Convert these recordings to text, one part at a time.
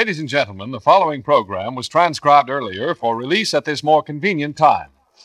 Ladies and gentlemen, the following program was transcribed earlier for release at this more convenient time.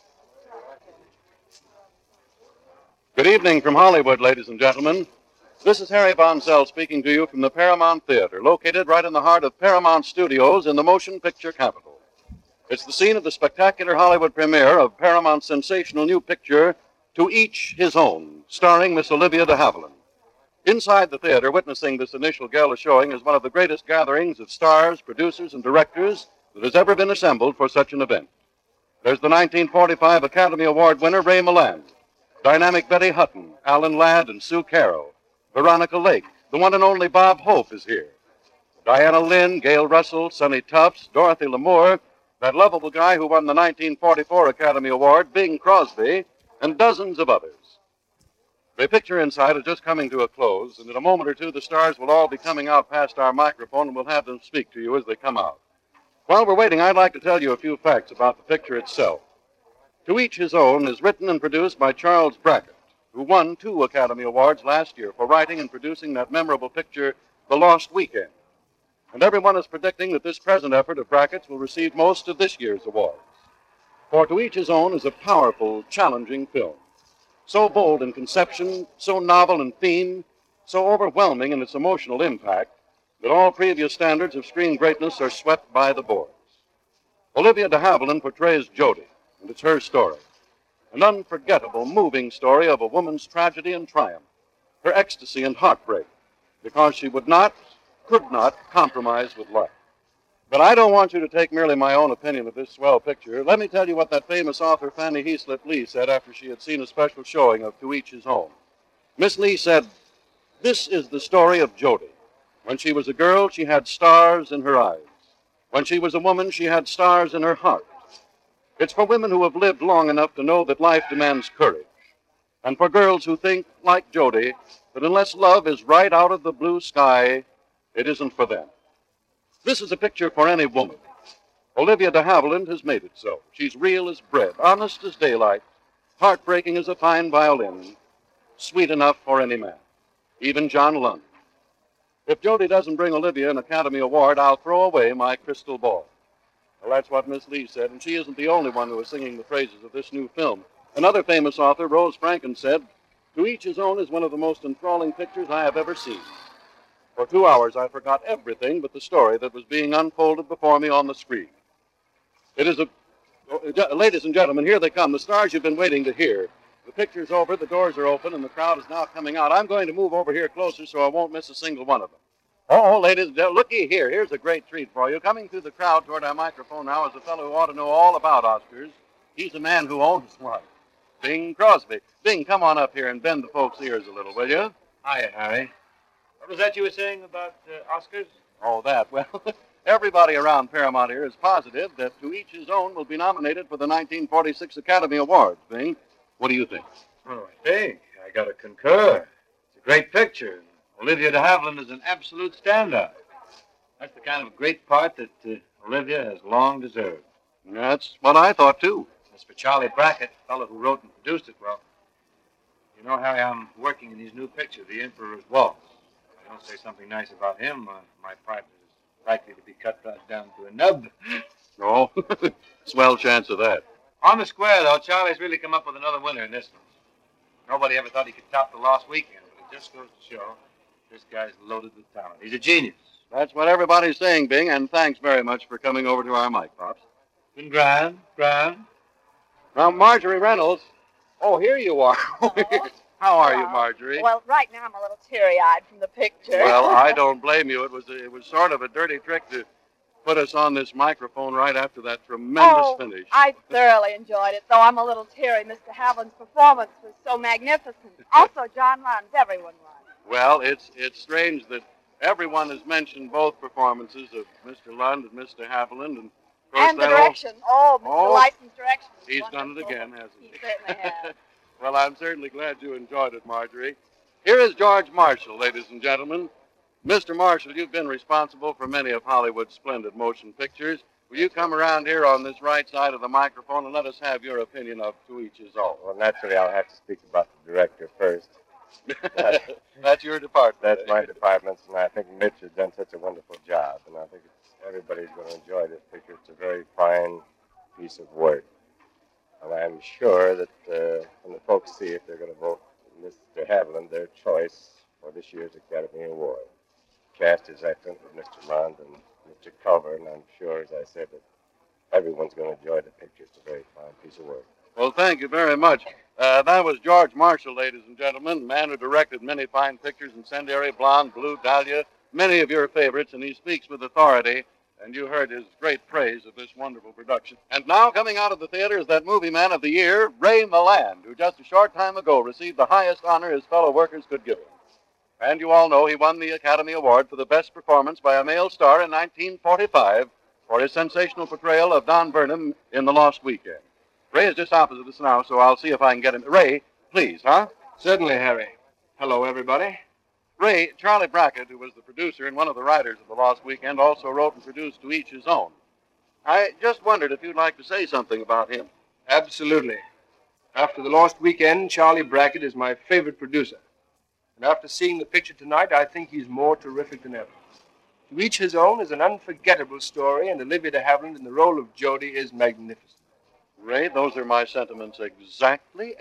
Good evening from Hollywood, ladies and gentlemen. This is Harry Von Zell speaking to you from the Paramount Theater, located right in the heart of Paramount Studios in the motion picture capital. It's the scene of the spectacular Hollywood premiere of Paramount's sensational new picture, To Each His Own, starring Miss Olivia de Havilland. Inside the theater, witnessing this initial gala showing is one of the greatest gatherings of stars, producers, and directors that has ever been assembled for such an event. There's the 1945 Academy Award winner Ray Milland, dynamic Betty Hutton, Alan Ladd, and Sue Carroll, Veronica Lake, the one and only Bob Hope is here, Diana Lynn, Gail Russell, Sonny Tufts, Dorothy Lamour, that lovable guy who won the 1944 Academy Award, Bing Crosby, and dozens of others. The picture inside is just coming to a close, and in a moment or two, the stars will all be coming out past our microphone, and we'll have them speak to you as they come out. While we're waiting, I'd like to tell you a few facts about the picture itself. To Each His Own is written and produced by Charles Brackett, who won 2 Academy Awards last year for writing and producing that memorable picture, The Lost Weekend. And everyone is predicting that this present effort of Brackett's will receive most of this year's awards. For To Each His Own is a powerful, challenging film. So bold in conception, so novel in theme, so overwhelming in its emotional impact, that all previous standards of screen greatness are swept by the boards. Olivia de Havilland portrays Jody, and it's her story. An unforgettable, moving story of a woman's tragedy and triumph, her ecstasy and heartbreak, because she could not compromise with life. But I don't want you to take merely my own opinion of this swell picture. Let me tell you what that famous author Fannie Heaslip Lee said after she had seen a special showing of To Each His Own. Miss Lee said, "This is the story of Jody. When she was a girl, she had stars in her eyes. When she was a woman, she had stars in her heart. It's for women who have lived long enough to know that life demands courage, and for girls who think, like Jody, that unless love is right out of the blue sky, it isn't for them. This is a picture for any woman. Olivia de Havilland has made it so. She's real as bread, honest as daylight, heartbreaking as a fine violin, sweet enough for any man, even John Lund. If Jody doesn't bring Olivia an Academy Award, I'll throw away my crystal ball." Well, that's what Miss Lee said, and she isn't the only one who is singing the praises of this new film. Another famous author, Rose Franken, said, "To Each His Own is one of the most enthralling pictures I have ever seen. For 2 hours, I forgot everything but the story that was being unfolded before me on the screen." It is ladies and gentlemen, here they come, the stars you've been waiting to hear. The picture's over, the doors are open, and the crowd is now coming out. I'm going to move over here closer so I won't miss a single one of them. Oh, ladies and gentlemen, looky here. Here's a great treat for you. Coming through the crowd toward our microphone now is a fellow who ought to know all about Oscars. He's a man who owns one. Bing Crosby. Bing, come on up here and bend the folks' ears a little, will you? Hiya, Harry. What was that you were saying about Oscars? Oh, that. Well, everybody around Paramount here is positive that To Each His Own will be nominated for the 1946 Academy Awards. Bing, what do you think? Oh, I think. I got to concur. It's a great picture. Olivia de Havilland is an absolute standout. That's the kind of great part that Olivia has long deserved. That's what I thought, too. As for Charlie Brackett, the fellow who wrote and produced it, well, you know, Harry, I'm working in his new picture, The Emperor's Waltz. If I don't say something nice about him, my part is likely to be cut right down to a nub. Oh, swell chance of that. On the square, though, Charlie's really come up with another winner in this one. Nobody ever thought he could top The Lost Weekend, but it just goes to show this guy's loaded with talent. He's a genius. That's what everybody's saying, Bing, and thanks very much for coming over to our mic, Pops. Been grand. Now, Marjorie Reynolds. Oh, here you are. How are you, Marjorie? Well, right now I'm a little teary-eyed from the picture. Well, I don't blame you. It was sort of a dirty trick to put us on this microphone right after that tremendous finish. I thoroughly enjoyed it, though I'm a little teary. Mr. Haviland's performance was so magnificent. Also, John Lund's, everyone was. Well, it's strange that everyone has mentioned both performances of Mr. Lund and Mr. Haviland. And the direction. Mr. Lightson's direction. He's done it again, hasn't he? He certainly has. Well, I'm certainly glad you enjoyed it, Marjorie. Here is George Marshall, ladies and gentlemen. Mr. Marshall, you've been responsible for many of Hollywood's splendid motion pictures. Will you come around here on this right side of the microphone and let us have your opinion of To Each His Own? Well, naturally, I'll have to speak about the director first. That's your department. That's my department, and I think Mitch has done such a wonderful job. And I think it's everybody's going to enjoy this picture. It's a very fine piece of work. And I'm sure that when the folks see it, they're going to vote Mr. Haviland their choice for this year's Academy Award. Cast is excellent with Mr. Mond and Mr. Culver, and I'm sure, as I said, that everyone's going to enjoy the picture. It's a very fine piece of work. Well, thank you very much. That was George Marshall, ladies and gentlemen, man who directed many fine pictures, Incendiary, Blonde, Blue, Dahlia, many of your favorites, and he speaks with authority, and you heard his great praise of this wonderful production. And now coming out of the theater is that movie man of the year, Ray Milland, who just a short time ago received the highest honor his fellow workers could give him. And you all know he won the Academy Award for the best performance by a male star in 1945 for his sensational portrayal of Don Burnham in The Lost Weekend. Ray is just opposite us now, so I'll see if I can get him. Ray, please, huh? Certainly, Harry. Hello, everybody. Ray, Charlie Brackett, who was the producer and one of the writers of The Lost Weekend, also wrote and produced To Each His Own. I just wondered if you'd like to say something about him. Absolutely. After The Lost Weekend, Charlie Brackett is my favorite producer. And after seeing the picture tonight, I think he's more terrific than ever. To Each His Own is an unforgettable story, and Olivia de Havilland in the role of Jodie is magnificent. Ray, those are my sentiments exactly.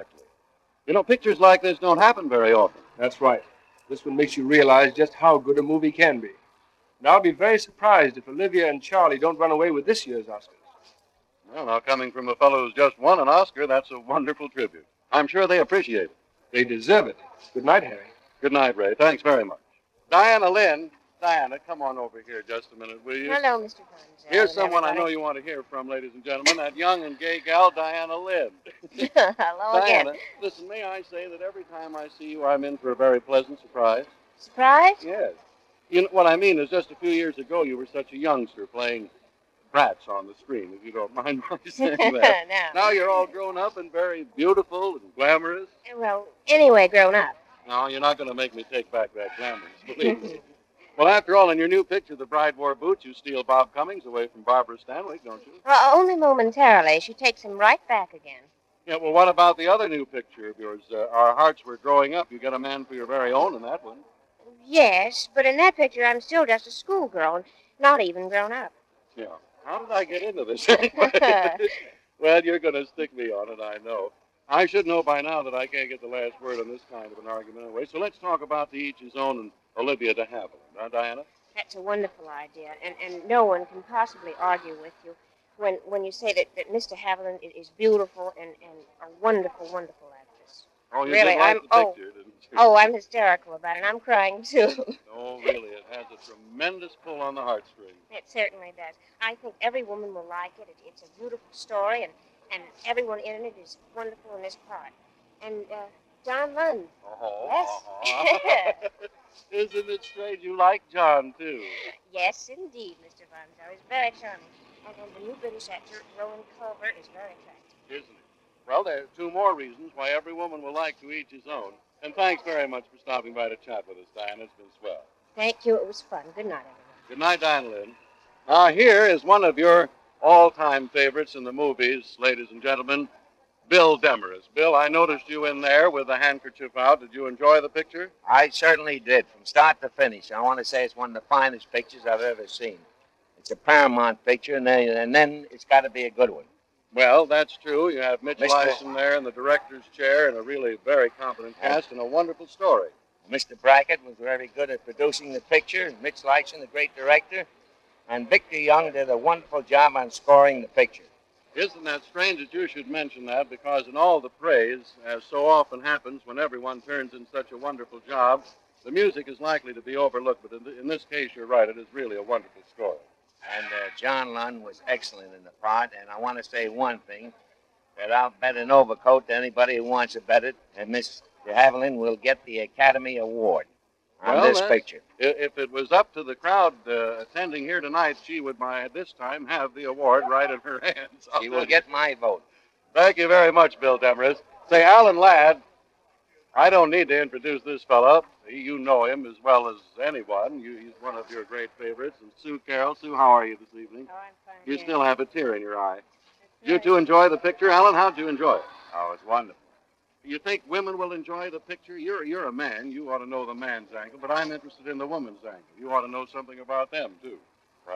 You know, pictures like this don't happen very often. That's right. This one makes you realize just how good a movie can be. And I'll be very surprised if Olivia and Charlie don't run away with this year's Oscars. Well, now, coming from a fellow who's just won an Oscar, that's a wonderful tribute. I'm sure they appreciate it. They deserve it. Good night, Harry. Good night, Ray. Thanks very much. Diana Lynn. Diana, come on over here just a minute, will you? Hello, Mr. Bunzel. Here's someone everybody. I know you want to hear from, ladies and gentlemen, that young and gay gal, Diana Lynn. Hello Diana, again. listen, may I say that every time I see you, I'm in for a very pleasant surprise? Surprise? Yes. You know, what I mean is just a few years ago, you were such a youngster playing brats on the screen, if you don't mind my saying that. No. Now you're all grown up and very beautiful and glamorous. Well, anyway, grown up. No, you're not going to make me take back that glamorous, believe me. Well, after all, in your new picture, The Bride Wore Boots, you steal Bob Cummings away from Barbara Stanwyck, don't you? Well, only momentarily. She takes him right back again. Yeah, well, what about the other new picture of yours? Our Hearts Were Growing Up. You get a man for your very own in that one. Yes, but in that picture, I'm still just a schoolgirl and not even grown up. Yeah. How did I get into this anyway? Well, you're going to stick me on it, I know. I should know by now that I can't get the last word on this kind of an argument anyway, so let's talk about To Each His Own and Olivia de Havilland. Now, Diana? That's a wonderful idea, and no one can possibly argue with you when you say that Mr. Haviland is beautiful and a wonderful, wonderful actress. Oh, you Really, did like the picture, didn't you? Oh, I'm hysterical about it. I'm crying, too. Oh, really, it has a tremendous pull on the heartstrings. It certainly does. I think every woman will like it. It's a beautiful story, and everyone in it is wonderful in this part. And John Lund. Yes. Isn't it strange you like John, too? Yes, indeed, Mr. Bunzel. He's very charming. And the new British actor, Rowan Culver, is very attractive. Isn't it? Well, there are two more reasons why every woman will like To Each His Own. And thanks very much for stopping by to chat with us, Diana. It's been swell. Thank you. It was fun. Good night, everyone. Good night, Diana Lynn. Now, here is one of your all-time favorites in the movies, ladies and gentlemen, Bill Demarest. Bill, I noticed you in there with the handkerchief out. Did you enjoy the picture? I certainly did, from start to finish. I want to say it's one of the finest pictures I've ever seen. It's a Paramount picture, and then it's got to be a good one. Well, that's true. You have Mitch Mr. Leisen there in the director's chair and a really very competent cast and a wonderful story. Mr. Brackett was very good at producing the picture, and Mitch Leisen, the great director, and Victor Young did a wonderful job on scoring the picture. Isn't that strange that you should mention that? Because in all the praise, as so often happens when everyone turns in such a wonderful job, the music is likely to be overlooked. But in this case, you're right. It is really a wonderful story. And John Lund was excellent in the part. And I want to say one thing, that I'll bet an overcoat to anybody who wants to bet it, and Miss de Havilland will get the Academy Award on this picture. If it was up to the crowd attending here tonight, she would by this time have the award right in her hands. She will get my vote. Thank you very much, Bill Demarest. Say, Alan Ladd, I don't need to introduce this fellow. You know him as well as anyone. He's one of your great favorites. And Sue Carroll. Sue, how are you this evening? Oh, I'm fine. You still have a tear in your eye. Did you two enjoy the picture? Alan, how'd you enjoy it? Oh, it's wonderful. You think women will enjoy the picture? You're a man. You ought to know the man's angle, but I'm interested in the woman's angle. You ought to know something about them, too. Well,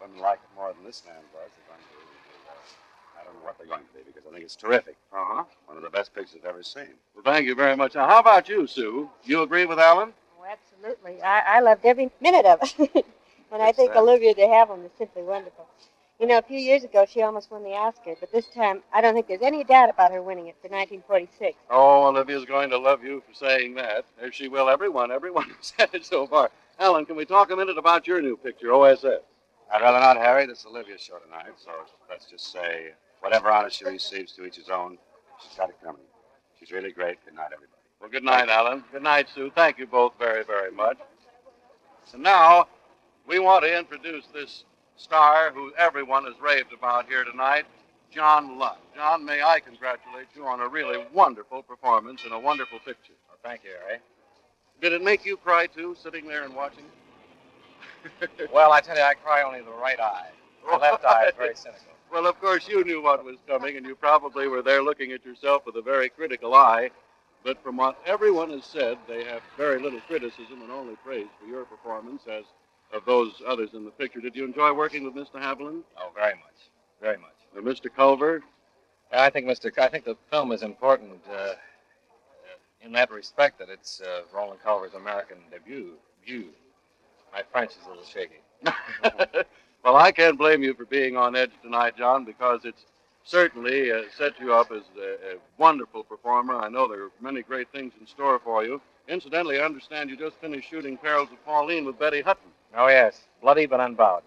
women like it more than this man does, they're going to, I don't know what they're going to be, because I think it's terrific. Uh-huh. One of the best pictures I've ever seen. Well, thank you very much. Now, how about you, Sue? You agree with Alan? Oh, absolutely. I loved every minute of it. And I think Olivia de Havilland is simply wonderful. You know, a few years ago, she almost won the Oscar, but this time, I don't think there's any doubt about her winning it for 1946. Oh, Olivia's going to love you for saying that. As she will everyone who's said it so far. Alan, can we talk a minute about your new picture, OSS? I'd rather not, Harry. This is Olivia's show tonight, so let's just say whatever honor she receives, to each his own. She's got it coming. She's really great. Good night, everybody. Well, good night, Alan. Good night, Sue. Thank you both very, very much. And now, we want to introduce this star who everyone has raved about here tonight, John Lund. John, may I congratulate you on a really wonderful performance in a wonderful picture. Well, thank you, Harry. Did it make you cry, too, sitting there and watching it? Well, I tell you, I cry only the right eye. The left eye is very cynical. Well, of course, you knew what was coming, and you probably were there looking at yourself with a very critical eye. But from what everyone has said, they have very little criticism and only praise for your performance as of those others in the picture. Did you enjoy working with Mr. Haviland? Oh, very much. Very much. Mr. Culver? I think the film is important in that respect that it's Roland Culver's American debut. My French is a little shaky. Well, I can't blame you for being on edge tonight, John, because it's certainly set you up as a wonderful performer. I know there are many great things in store for you. Incidentally, I understand you just finished shooting Perils of Pauline with Betty Hutton. Oh, yes. Bloody but unbowed.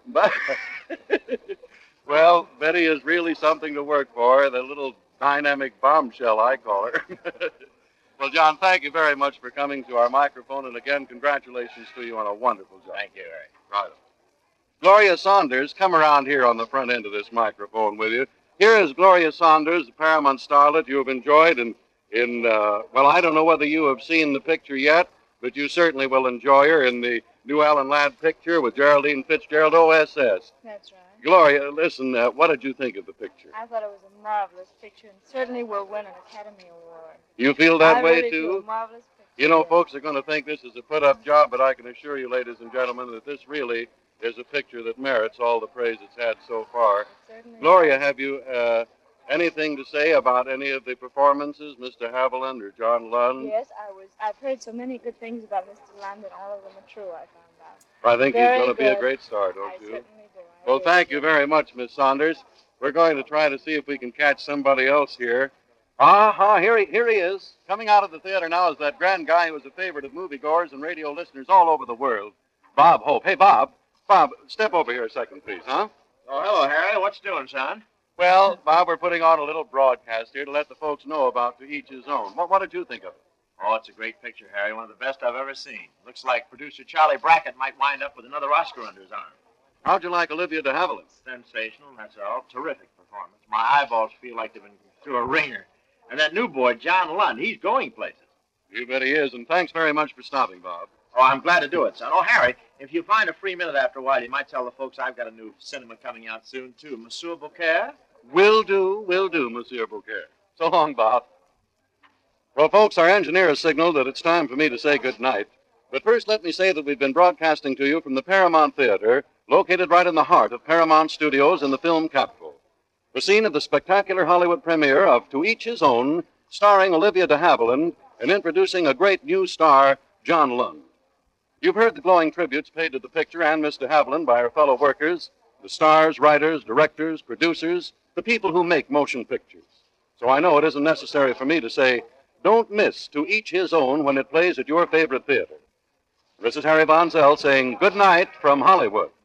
Well, Betty is really something to work for, the little dynamic bombshell, I call her. Well, John, thank you very much for coming to our microphone, and again, congratulations to you on a wonderful job. Thank you, Harry. Right. Gloria Saunders, come around here on the front end of this microphone with you. Here is Gloria Saunders, the Paramount starlet you have enjoyed well, I don't know whether you have seen the picture yet, but you certainly will enjoy her in the new Alan Ladd picture with Geraldine Fitzgerald, OSS. That's right. Gloria, listen, what did you think of the picture? I thought it was a marvelous picture and certainly will win an Academy Award. You feel that way, really too? Do. A marvelous picture. You know, folks are going to think this is a put-up job, but I can assure you, ladies and gentlemen, that this really is a picture that merits all the praise it's had so far. Gloria, have you anything to say about any of the performances, Mr. Haviland or John Lund? Yes, I've heard so many good things about Mr. Lund, and all of them are true, I found out. I think he's going to be a great star, don't you? I certainly do. Well, thank you very much, Miss Saunders. We're going to try to see if we can catch somebody else here. Here he is. Coming out of the theater now is that grand guy who is a favorite of moviegoers and radio listeners all over the world, Bob Hope. Hey, Bob, step over here a second, please, huh? Oh, hello, Harry. What you doing, son? Well, Bob, we're putting on a little broadcast here to let the folks know about To Each His Own. What did you think of it? Oh, it's a great picture, Harry. One of the best I've ever seen. Looks like producer Charlie Brackett might wind up with another Oscar under his arm. How'd you like Olivia de Havilland? Sensational, that's all. Terrific performance. My eyeballs feel like they've been through a ringer. And that new boy, John Lund, he's going places. You bet he is, and thanks very much for stopping, Bob. Oh, I'm glad to do it, son. Oh, Harry, if you find a free minute after a while, you might tell the folks I've got a new cinema coming out soon, too. Monsieur Beaucaire? Will do, Monsieur Beaucaire. So long, Bob. Well, folks, our engineer has signaled that it's time for me to say good night. But first, let me say that we've been broadcasting to you from the Paramount Theater, located right in the heart of Paramount Studios in the film capital. The scene of the spectacular Hollywood premiere of To Each His Own, starring Olivia de Havilland and introducing a great new star, John Lund. You've heard the glowing tributes paid to the picture and Miss de Havilland by her fellow workers, the stars, writers, directors, producers, the people who make motion pictures. So I know it isn't necessary for me to say, don't miss To Each His Own when it plays at your favorite theater. This is Harry Von Zell saying good night from Hollywood.